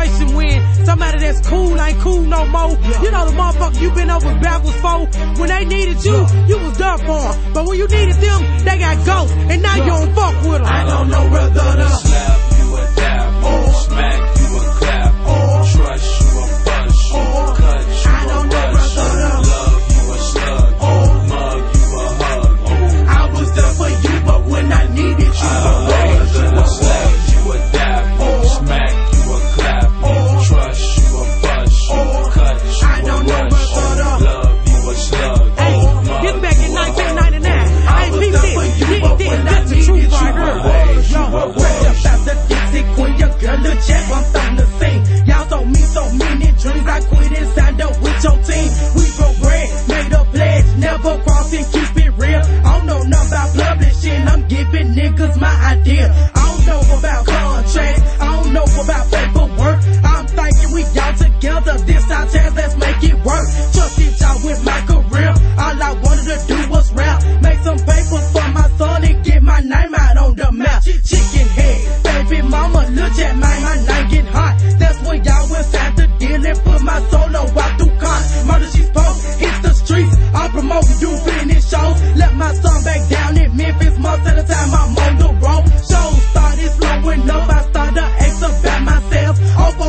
situation when somebody that's cool ain't cool no more. You know the motherfucker you been over backwards for. When they needed you, you was there for them. But when you needed them, they got ghosts, and now you don't fuck with them. I don't know whether to slap you a dap, or smack you a clap, or trust you a bust, or cut you a rush, love you a slug, or mug you a hug. I was there for you, but when I needed you, I was there to slap you a dap, or smack you a clap, or trust you a bust, or cut you a rush, love you a slug. Hey, get back in 1999. I ain't peeped it. That's the truth right here. Yo, about the Dixie Queen, your girl Lil Jack, I'm starting to sing. Y'all told me so many dreams, I quit and signed up with your team. We broke bread, made a pledge, never cross and keep it real. I don't know nothing about publishing, I'm giving niggas my idea. I don't know about contracts, I don't know about paperwork. I'm thinking we all together, this our chance, let's make it work. Trusted y'all with my career, all I wanted to do was rap. Make some paper for my son and get my name out on the map. Chicken head, baby mama, look at my name get hot. That's when y'all went inside the deal and put my solo out through cons. Murder she's post, hit the streets, I'm promoting you finish shows. Let my son back down in Memphis, most of the time I'm on the road. Shows started slowing up, I started to ask about myself. Over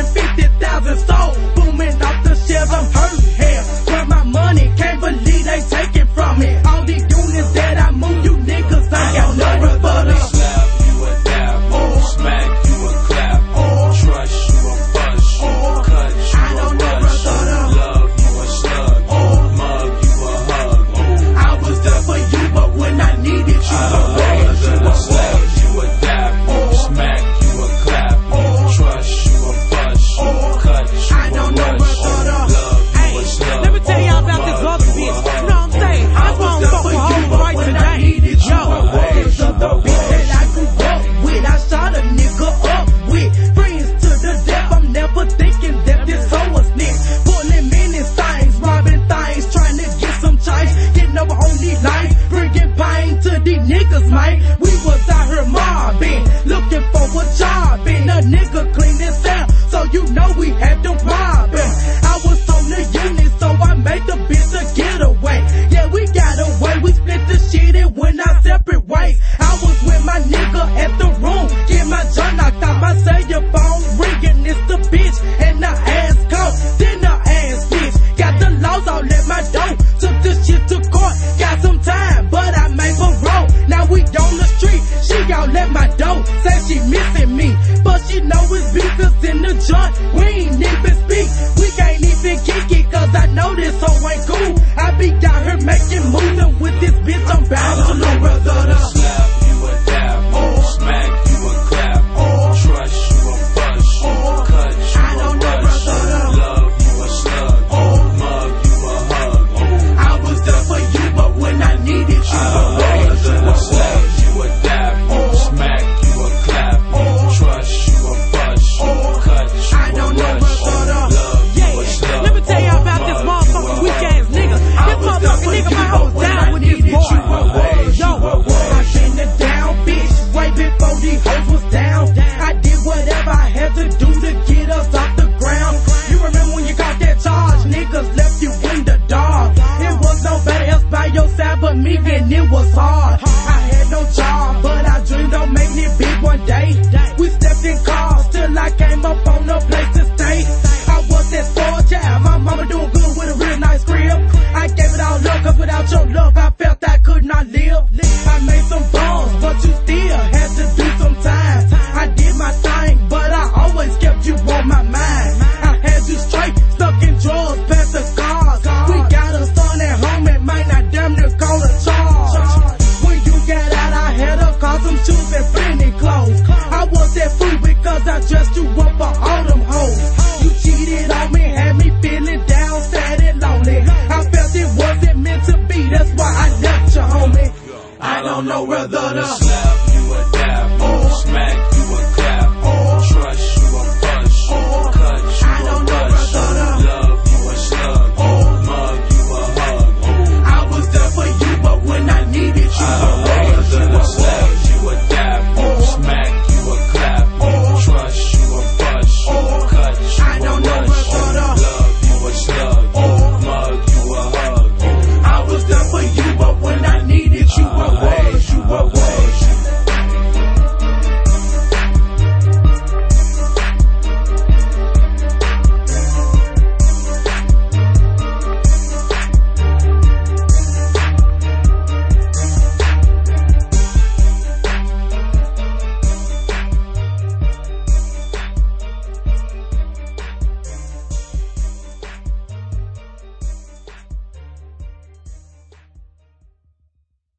150,000 sold, booming off the shelves, I'm hurting hell. Where my money, can't believe they take it from me. All the units that I move, you niggas ain't got no rebuttal. Slap you a dap, or smack you a clap, or trust you a bust, or cut you a rush, love you a slug, or mug you a hug. I was there for you, but when I needed you, I was there to slap you a dap, or smack you a clap, or trust you a bust, or cut you a rush, love you a slug. Let me tell y'all about this other bitch. You know what I'm saying? That's why I'm fucking home right today. the bitch that I grew up with, I shot a nigga up with. Friends to the death, I'm never thinking that this hoe was next. Pulling many things, robbing things, trying to get some change. Getting over on these lines, bringing pain to these niggas, man. We was out here mobbing, looking for a job, and a nigga cleaned his out, so you know we had to rob him. I was on the unit, so I made the bitch a getaway. Yeah, we got away, we split the shit and went our separate ways. I was with my nigga at the room, get my jaw knocked out, my cellular phone ringing, it's the bitch, and the ass coat, then the ass bitch. Got the laws all at my door, took the shit to court, got some time, but I made parole. Now we on the street, she all at my door, say she missing me, but she know it's beefers in the joint, we ain't even speak, we can't even kick it, cause I know this hoe ain't cool. I be down here making moves